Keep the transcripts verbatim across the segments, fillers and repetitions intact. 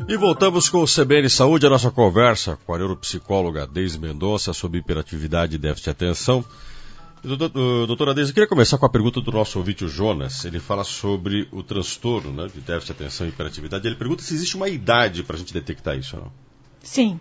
E voltamos com o C B N Saúde, a nossa conversa com a neuropsicóloga Deise Mendonça sobre hiperatividade e déficit de atenção. Doutor, doutora Deise, eu queria começar com a pergunta do nosso ouvinte, o Jonas. Ele fala sobre o transtorno, né, de déficit de atenção e hiperatividade. Ele pergunta se existe uma idade para a gente detectar isso ou não. Sim.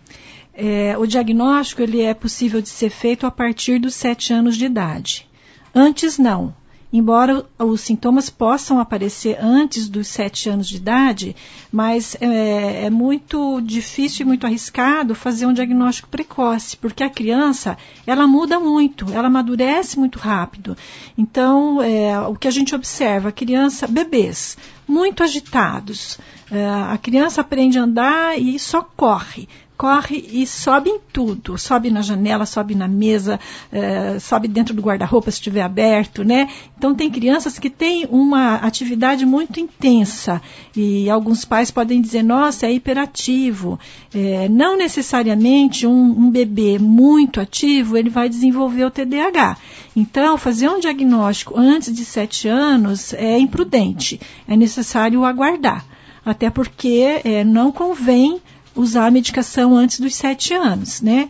É, o diagnóstico ele é possível de ser feito a partir dos sete anos de idade. Antes, não. Embora os sintomas possam aparecer antes dos sete anos de idade, mas é, é muito difícil e muito arriscado fazer um diagnóstico precoce, porque a criança, ela muda muito, ela amadurece muito rápido. Então, é, o que a gente observa, a criança, bebês, muito agitados, é, a criança aprende a andar e só corre. Corre e sobe em tudo, sobe na janela, sobe na mesa, eh, sobe dentro do guarda-roupa se estiver aberto, né? Então tem crianças que têm uma atividade muito intensa e alguns pais podem dizer, nossa, é hiperativo. Eh, não necessariamente um, um bebê muito ativo, ele vai desenvolver o T D A H. Então fazer um diagnóstico antes de sete anos é imprudente, é necessário aguardar, até porque eh, não convém usar a medicação antes dos sete anos, né?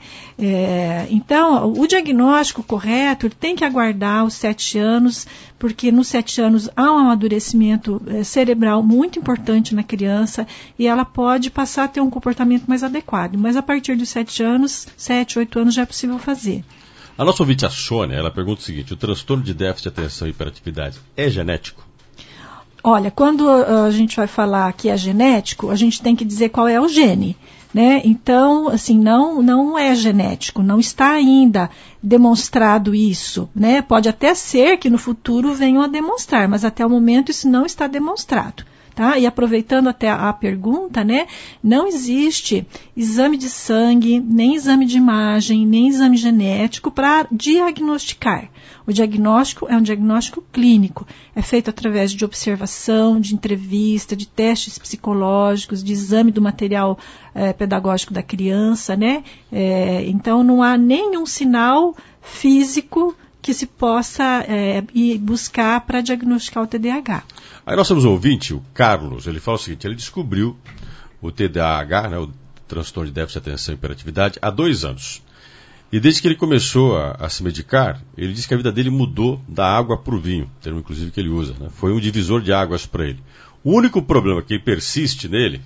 É, então, o diagnóstico correto tem que aguardar os sete anos, porque nos sete anos há um amadurecimento é, cerebral muito importante na criança e ela pode passar a ter um comportamento mais adequado. Mas a partir dos sete anos, sete, oito anos já é possível fazer. A nossa ouvinte, a Sônia, ela pergunta o seguinte, o transtorno de déficit de atenção e hiperatividade é genético? Olha, quando a gente vai falar que é genético, a gente tem que dizer qual é o gene, né? Então, assim, não, não é genético, não está ainda demonstrado isso, né? Pode até ser que no futuro venham a demonstrar, mas até o momento isso não está demonstrado. Tá? E aproveitando até a pergunta, né, não existe exame de sangue, nem exame de imagem, nem exame genético para diagnosticar. O diagnóstico é um diagnóstico clínico, é feito através de observação, de entrevista, de testes psicológicos, de exame do material eh, pedagógico da criança, né? É, então não há nenhum sinal físico que se possa é, ir buscar para diagnosticar o T D A H. Aí nós temos um ouvinte, o Carlos, ele fala o seguinte, ele descobriu o T D A H, né, o transtorno de déficit de atenção e hiperatividade, há dois anos. E desde que ele começou a, a se medicar, ele disse que a vida dele mudou da água para o vinho, termo inclusive que ele usa, né? Foi um divisor de águas para ele. O único problema que persiste nele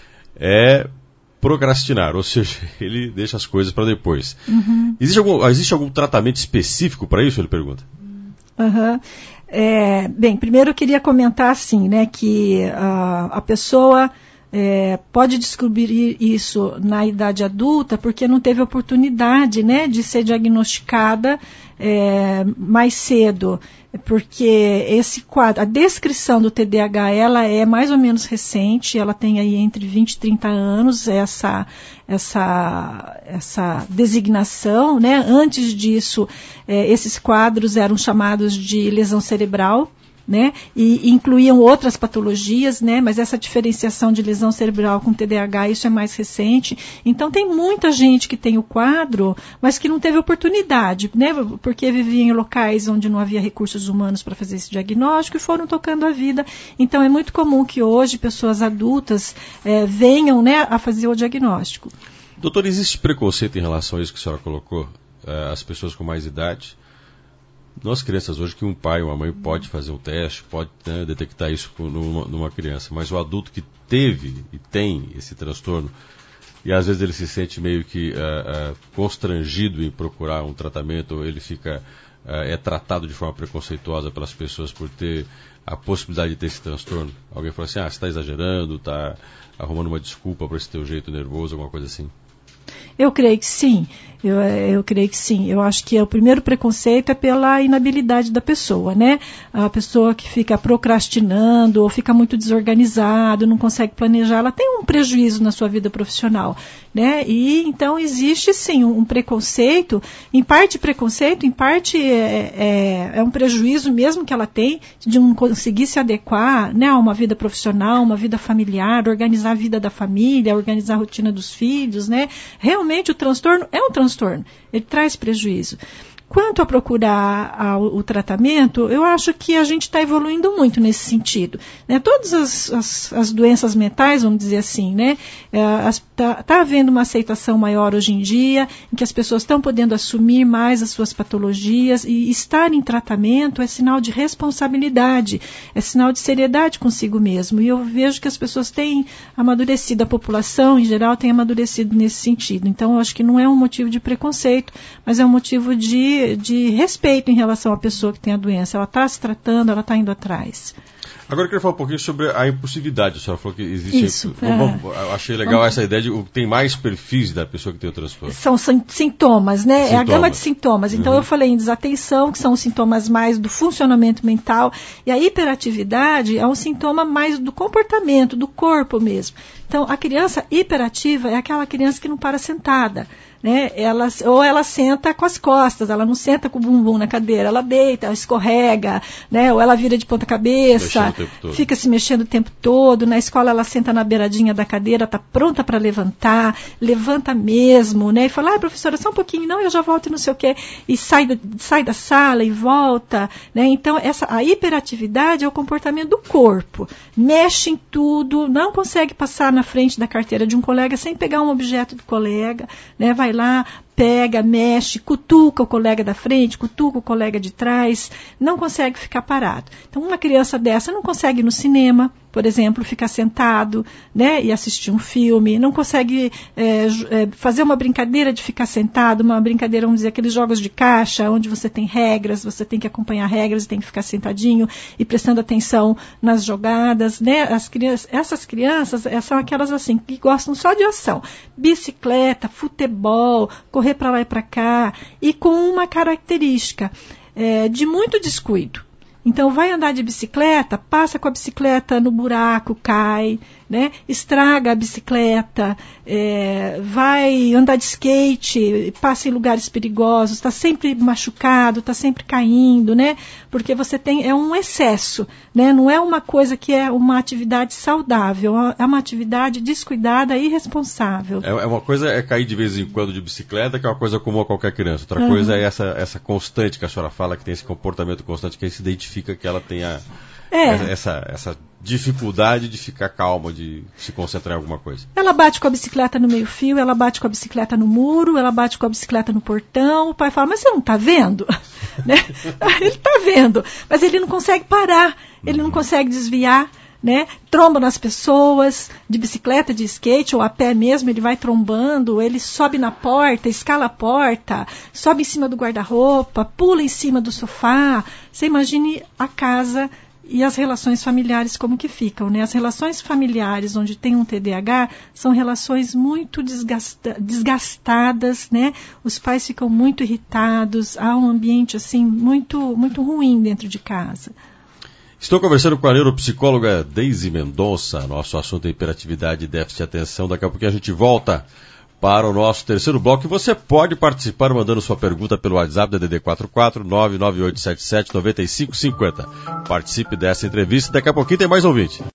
é procrastinar, ou seja, ele deixa as coisas para depois. Uhum. Existe algum, existe algum tratamento específico para isso, ele pergunta? Uhum. É, bem, primeiro eu queria comentar assim, né, que uh, a pessoa é, pode descobrir isso na idade adulta porque não teve oportunidade, né, de ser diagnosticada é, mais cedo, porque esse quadro, a descrição do T D A H, ela é mais ou menos recente, ela tem aí entre vinte e trinta anos, essa, essa, essa designação, né? Antes disso, é, esses quadros eram chamados de lesão cerebral, né, e incluíam outras patologias, né, mas essa diferenciação de lesão cerebral com T D A H, isso é mais recente. Então tem muita gente que tem o quadro, mas que não teve oportunidade, né, porque vivia em locais onde não havia recursos humanos para fazer esse diagnóstico e foram tocando a vida. Então é muito comum que hoje pessoas adultas é, venham, né, a fazer o diagnóstico. Doutor, existe preconceito em relação a isso que a senhora colocou, as pessoas com mais idade? Nós crianças hoje que um pai ou uma mãe pode fazer um teste, pode, né, detectar isso numa, numa criança, mas o adulto que teve e tem esse transtorno, e às vezes ele se sente meio que uh, uh, constrangido em procurar um tratamento, ou ele fica, uh, é tratado de forma preconceituosa pelas pessoas por ter a possibilidade de ter esse transtorno. Alguém fala assim, ah, você está exagerando, está arrumando uma desculpa para esse teu jeito nervoso, alguma coisa assim. Eu creio que sim, eu, eu creio que sim. Eu acho que o primeiro preconceito é pela inabilidade da pessoa, né? A pessoa que fica procrastinando ou fica muito desorganizado, não consegue planejar, ela tem um prejuízo na sua vida profissional, né? E então existe sim um preconceito, em parte preconceito, em parte é, é, é um prejuízo mesmo que ela tem de não conseguir se adequar, né, a uma vida profissional, uma vida familiar, organizar a vida da família, organizar a rotina dos filhos, né? Realmente o transtorno é um transtorno, ele traz prejuízo. Quanto a procurar a, o tratamento, eu acho que a gente está evoluindo muito nesse sentido. Né? Todas as, as, as doenças mentais, vamos dizer assim, né? Está tá havendo uma aceitação maior hoje em dia, em que as pessoas estão podendo assumir mais as suas patologias, e estar em tratamento é sinal de responsabilidade, é sinal de seriedade consigo mesmo. E eu vejo que as pessoas têm amadurecido, a população em geral tem amadurecido nesse sentido. Então, eu acho que não é um motivo de preconceito, mas é um motivo de de respeito em relação à pessoa que tem a doença. Ela está se tratando, ela está indo atrás. Agora eu queria falar um pouquinho sobre a impulsividade. A senhora falou que existe... Isso. É. Vamos, eu achei legal Vamos... essa ideia de que tem mais perfis da pessoa que tem o transtorno. São sintomas, né? Sintomas. É a gama de sintomas. Então, uhum. eu falei em desatenção, que são os sintomas mais do funcionamento mental, e a hiperatividade é um sintoma mais do comportamento, do corpo mesmo. Então, a criança hiperativa é aquela criança que não para sentada. Né? Ela, ou ela senta com as costas, ela não senta com o bumbum na cadeira, ela deita, ela escorrega, né? Ou ela vira de ponta cabeça, fica se mexendo o tempo todo. Na escola ela senta na beiradinha da cadeira, está pronta para levantar, levanta mesmo, né? E fala, ah, professora, só um pouquinho, não, eu já volto e não sei o quê, e sai, do, sai da sala e volta, né? Então, essa, a hiperatividade é o comportamento do corpo, mexe em tudo, não consegue passar na frente da carteira de um colega sem pegar um objeto do colega, né? Vai lá, pega, mexe, cutuca o colega da frente, cutuca o colega de trás, não consegue ficar parado. Então, uma criança dessa não consegue ir no cinema, por exemplo, ficar sentado, né, e assistir um filme, não consegue é, é, fazer uma brincadeira de ficar sentado, uma brincadeira, vamos dizer, aqueles jogos de caixa, onde você tem regras, você tem que acompanhar regras, tem que ficar sentadinho e prestando atenção nas jogadas, né? As crianças, essas crianças são aquelas assim, que gostam só de ação, bicicleta, futebol, correr para lá e para cá, e com uma característica é, de muito descuido. Então, vai andar de bicicleta, passa com a bicicleta no buraco, cai, né? Estraga a bicicleta, é, vai andar de skate, passa em lugares perigosos, está sempre machucado, está sempre caindo, né? Porque você tem, é um excesso, né? Não é uma coisa que é uma atividade saudável, é uma atividade descuidada e irresponsável. É, é uma coisa é cair de vez em quando de bicicleta, que é uma coisa comum a qualquer criança. Outra uhum. coisa é essa, essa constante que a senhora fala, que tem esse comportamento constante, que aí se identifica que ela tem a, é. essa, essa dificuldade de ficar calma, de se concentrar em alguma coisa. Ela bate com a bicicleta no meio fio, ela bate com a bicicleta no muro, ela bate com a bicicleta no portão. O pai fala, mas você não está vendo? Né? Ele está vendo, mas ele não consegue parar, ele não consegue desviar. Né? Tromba nas pessoas, de bicicleta, de skate ou a pé mesmo, ele vai trombando, ele sobe na porta, escala a porta, sobe em cima do guarda-roupa, pula em cima do sofá. Você imagine a casa e as relações familiares como que ficam, né? As relações familiares onde tem um T D A H são relações muito desgasta- desgastadas, né? Os pais ficam muito irritados, há um ambiente assim muito, muito ruim dentro de casa. Estou conversando com a neuropsicóloga Deise Mendonça. Nosso assunto é hiperatividade e déficit de atenção. Daqui a pouco a gente volta para o nosso terceiro bloco. E você pode participar mandando sua pergunta pelo WhatsApp da D D quatro quatro nove nove oito sete sete nove cinco cinco zero. Participe dessa entrevista. Daqui a pouquinho tem mais ouvinte.